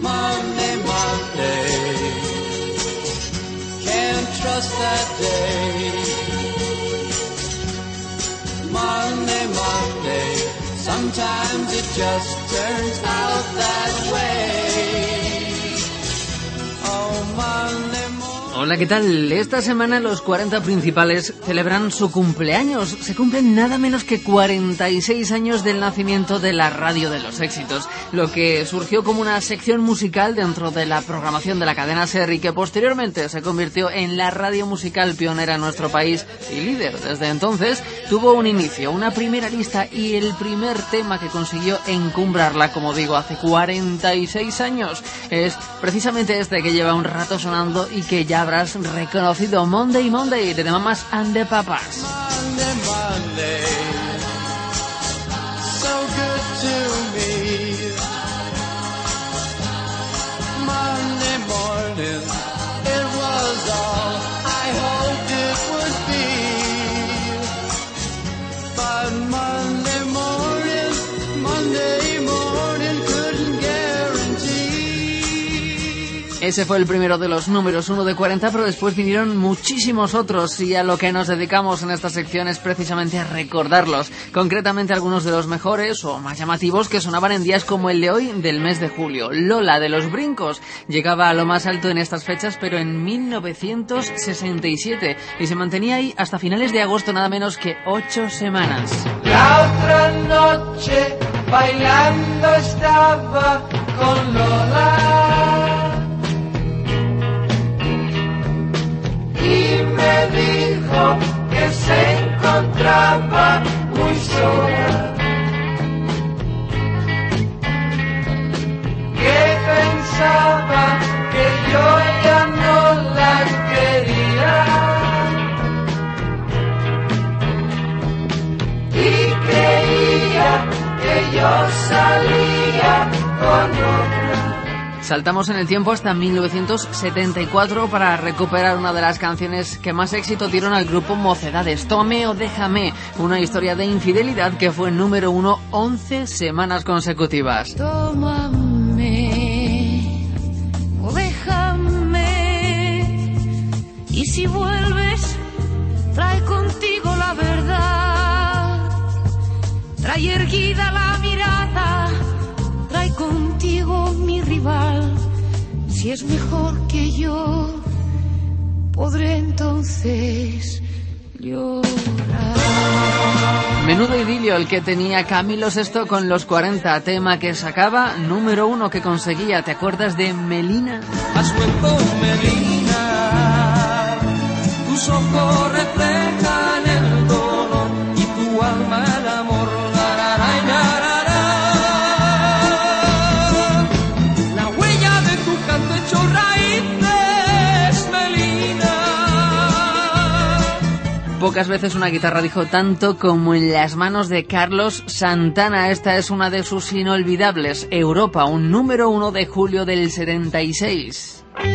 Monday, Monday, can't trust that day. Monday, Monday, sometimes it just turns out that way. Oh, Monday. Hola, ¿qué tal? Esta semana los 40 principales celebran su cumpleaños. Se cumplen nada menos que 46 años del nacimiento de la radio de los éxitos, lo que surgió como una sección musical dentro de la programación de la cadena SER y que posteriormente se convirtió en la radio musical pionera en nuestro país y líder. Desde entonces tuvo un inicio, una primera lista y el primer tema que consiguió encumbrarla, como digo, hace 46 años. Es precisamente este que lleva un rato sonando y que ya habrás reconocido, Monday, Monday, de The Mamas and the Papas. Monday, Monday, so good to me. Monday morning, it was all I hoped it would be. But Monday morning couldn't guarantee. Ese fue el primero de los números 1 de 40, pero después vinieron muchísimos otros y a lo que nos dedicamos en esta sección es precisamente a recordarlos, concretamente algunos de los mejores o más llamativos que sonaban en días como el de hoy del mes de julio. Lola de los Brincos llegaba a lo más alto en estas fechas, pero en 1967 y se mantenía ahí hasta finales de agosto, nada menos que 8 semanas. La otra noche bailando estaba con Lola y me dijo que se encontraba muy sola, que pensaba que yo ya no la quería y creía que yo salía con otra. Saltamos en el tiempo hasta 1974 para recuperar una de las canciones que más éxito dieron al grupo Mocedades, Tómame o Déjame, una historia de infidelidad que fue número 1 11 semanas consecutivas. Tómame o déjame, y si vuelves, trae contigo la verdad, trae erguida la mirada, trae contigo mi rival. Si es mejor que yo, podré entonces llorar. Menudo idilio el que tenía Camilo Sesto con los 40, tema que sacaba número 1 que conseguía. ¿Te acuerdas de Melina? Has vuelto, Melina, tus ojos reflejan el dolor y tu alma el amor. La huella de tu canto hecho raíces, Melina. Pocas veces una guitarra dijo tanto como en las manos de Carlos Santana. Esta es una de sus inolvidables, Europa, un número 1 de julio del 76.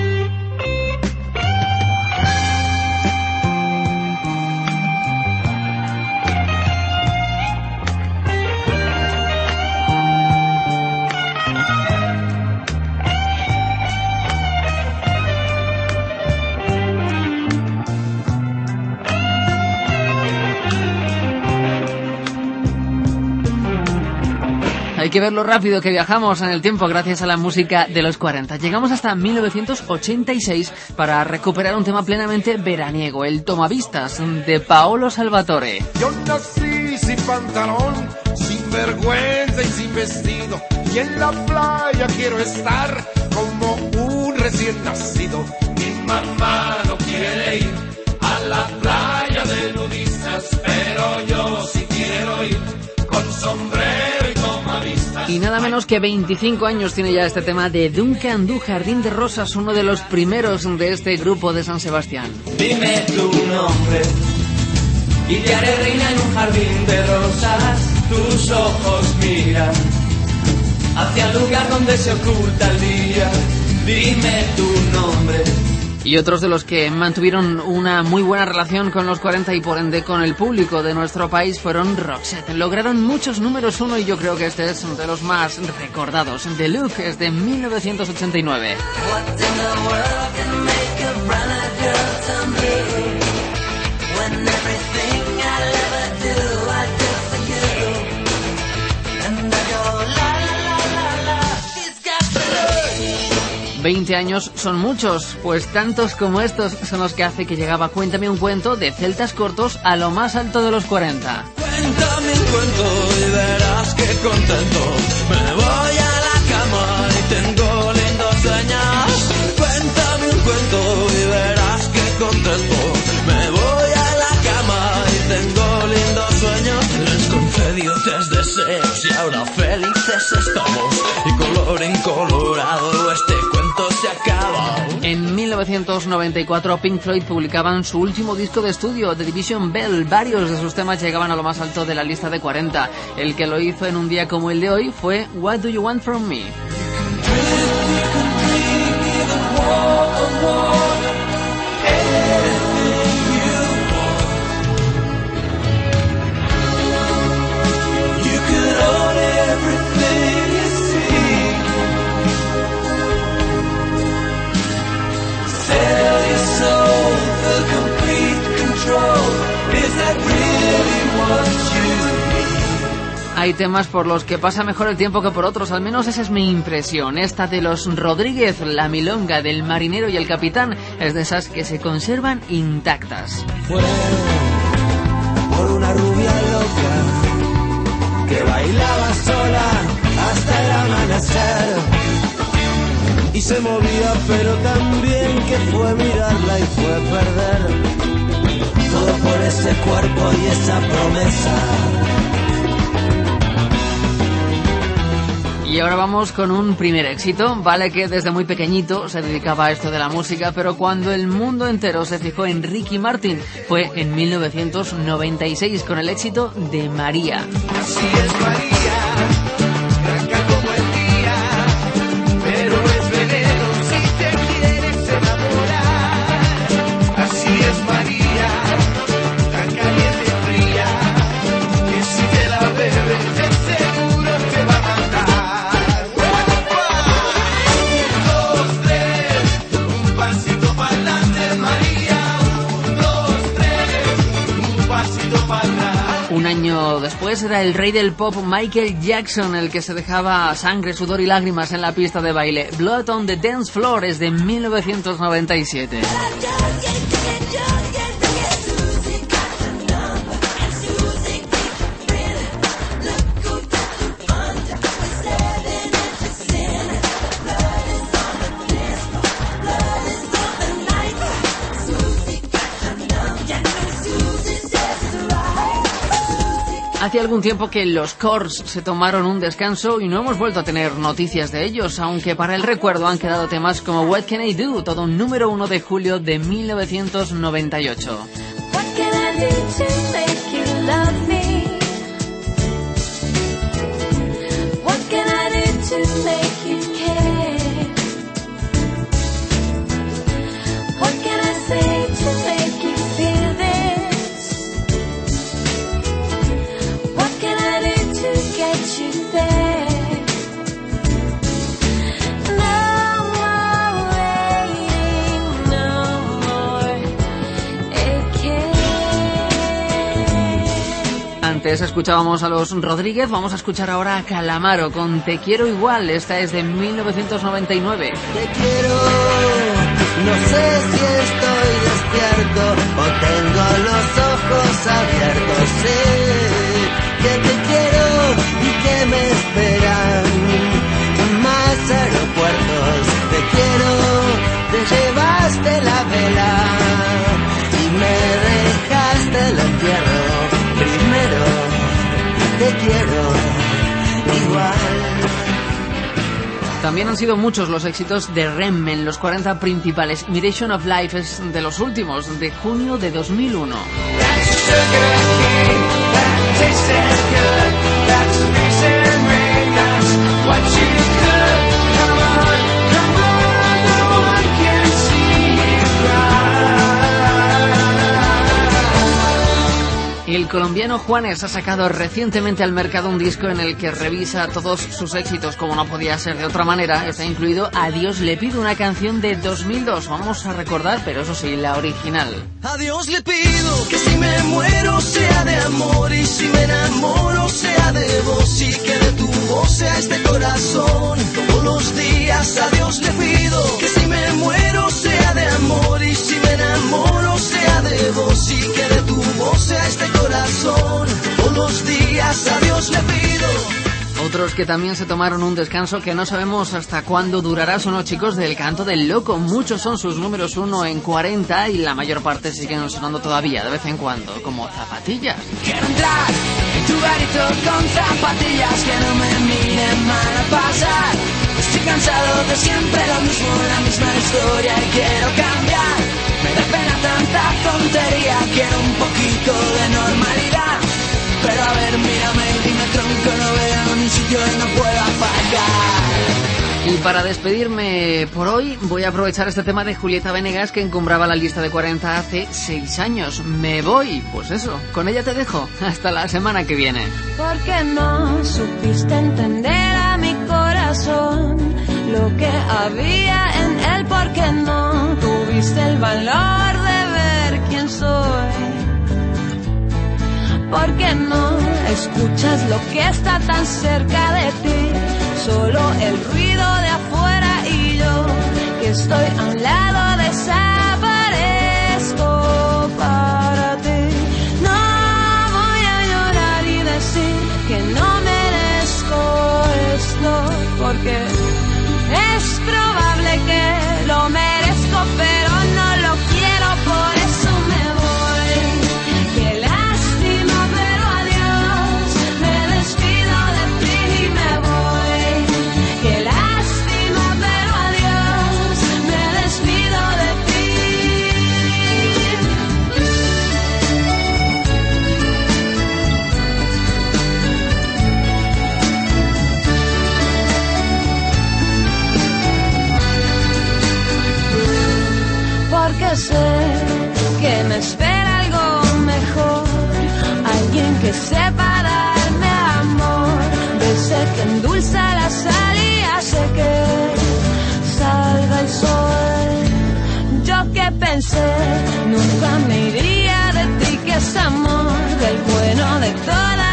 Hay que ver lo rápido que viajamos en el tiempo gracias a la música de los 40. Llegamos hasta 1986 para recuperar un tema plenamente veraniego, el Tomavistas de Paolo Salvatore. Yo nací sin pantalón, sin vergüenza y sin vestido, y en la playa quiero estar como un recién nacido. Mi mamá no quiere ir a la playa de nudistas, pero yo sí quiero ir con sombrero y tomavistas. Y nada menos que 25 años tiene ya este tema de Duncan Du, Jardín de Rosas, uno de los primeros de este grupo de San Sebastián. Dime tu nombre y te haré reina en un jardín de rosas. Tus ojos miran hacia el lugar donde se oculta el día. Dime tu nombre Y otros de los que mantuvieron una muy buena relación con los 40 y por ende con el público de nuestro país fueron Roxette. Lograron muchos números uno y yo creo que este es de los más recordados. The Look es de 1989. 20 años son muchos, pues tantos como estos son los que hace que llegaba Cuéntame un cuento de celtas cortos a lo más alto de los 40. Cuéntame un cuento y verás que contento me voy a la cama y tengo lindos sueños. Cuéntame un cuento y verás que contento me voy a la cama y tengo lindos sueños. Les concedió 3 deseos y ahora felices estamos y colorín colorado este cuento se acaba. En 1994 Pink Floyd publicaban su último disco de estudio, The Division Bell. Varios de sus temas llegaban a lo más alto de la lista de 40. El que lo hizo en un día como el de hoy fue What Do You Want From Me. Hay temas por los que pasa mejor el tiempo que por otros, al menos esa es mi impresión. Esta de los Rodríguez, la milonga del marinero y el capitán, es de esas que se conservan intactas. Fue por una rubia loca que bailaba sola hasta el amanecer y se movía pero también que fue mirarla y fue perder todo por ese cuerpo y esa promesa. Y ahora vamos con un primer éxito. Vale que desde muy pequeñito se dedicaba a esto de la música, pero cuando el mundo entero se fijó en Ricky Martin fue en 1996 con el éxito de María. Así es María, blanca como el día, pero es veneno si te quieres enamorar. Así es María, tan caliente y fría, que si te la bebes de seguro te va a matar. Un año después era el rey del pop Michael Jackson el que se dejaba sangre, sudor y lágrimas en la pista de baile. Blood on the Dance Floor es de 1997. Hace algún tiempo que los Corrs se tomaron un descanso y no hemos vuelto a tener noticias de ellos, aunque para el recuerdo han quedado temas como What Can I Do, todo un número 1 de julio de 1998. What can I do to make you love me? What can I do to make you care? What can I say to make you feel this? What can I do to get you there? No more waiting, no more aching. Antes escuchábamos a los Rodríguez, vamos a escuchar ahora a Calamaro con Te Quiero Igual, esta es de 1999. Te quiero, no sé si estoy despierto o tengo los ojos abiertos. Sé que te quiero y que me esperan más aeropuertos. Te quiero, te llevaste la vela y me dejaste el entierro. Primero, te quiero igual. También han sido muchos los éxitos de REM en los 40 principales. Imitation of Life es de los últimos, de junio de 2001. colombiano Juanes ha sacado recientemente al mercado un disco en el que revisa todos sus éxitos, como no podía ser de otra manera. Está incluido A Dios le pido, una canción de 2002. Vamos a recordar, pero eso sí, la original. A Dios le pido que si me muero sea de amor, y si me enamoro sea de vos, y que de tu voz sea este corazón. Todos los días a Dios le pido que si me muero sea de amor, y si me enamoro sea de vos, y que de tu voz sea este corazón. Todos los días a Dios le pido. Otros que también se tomaron un descanso que no sabemos hasta cuándo durará son los chicos del Canto del Loco. Muchos son sus números 1 en 40 y la mayor parte siguen sonando todavía de vez en cuando, como Zapatillas. Quiero entrar en tu garito con zapatillas que no me miren mal a pasar. Estoy cansado de siempre lo mismo, la misma historia y quiero cambiar. Me da pena tanta tontería, quiero un poquito de normalidad. Pero a ver, mírame y dime tronco, no veo ni sitio y no pueda fallar. Y para despedirme por hoy voy a aprovechar este tema de Julieta Venegas, que encumbraba la lista de 40 hace 6 años. Me voy, pues eso, con ella te dejo. Hasta la semana que viene. Porque no supiste entender a mi corazón lo que había en él, porque no tuviste el valor de ver quién soy. Porque no escuchas lo que está tan cerca de ti, solo el ruido de afuera y yo que estoy a un lado desaparezco para ti. No voy a llorar y decir que no merezco esto, porque es probable que lo merezco, pero no lo quiero, por eso me voy. Qué lástima, pero adiós, me despido de ti y me voy. Qué lástima, pero adiós, me despido de porque sé que me espera algo mejor, alguien que sepa darme amor, de ese que endulza la sal y hace que salga el sol. Yo que pensé nunca me iría de ti, que es amor, del bueno de toda